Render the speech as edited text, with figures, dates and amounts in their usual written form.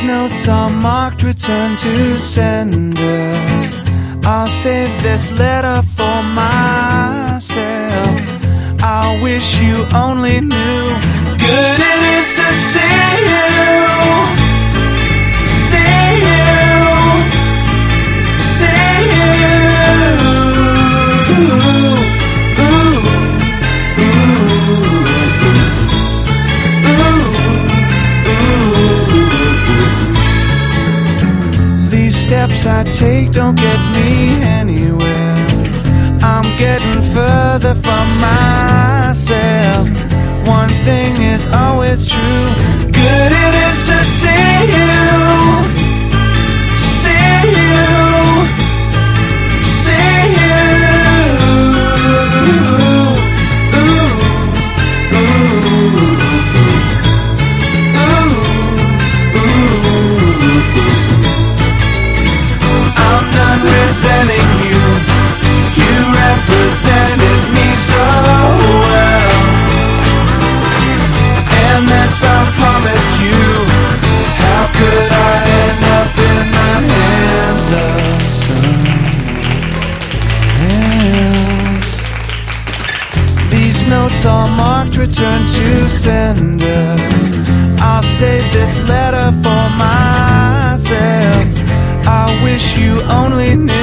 These notes are marked return to sender. I'll save this letter for myself. I wish you only knew good it is to see you, see you, see you. These steps I take don't get me anywhere. I'm getting further from myself. One thing is always true, good it is to see you, see you, see you. I'm done resenting you. You represented me so well, and this I promise you. How could I end up in the hands of someone else? These notes are marked return to sender. I'll save this letter for myself. I wish you only knew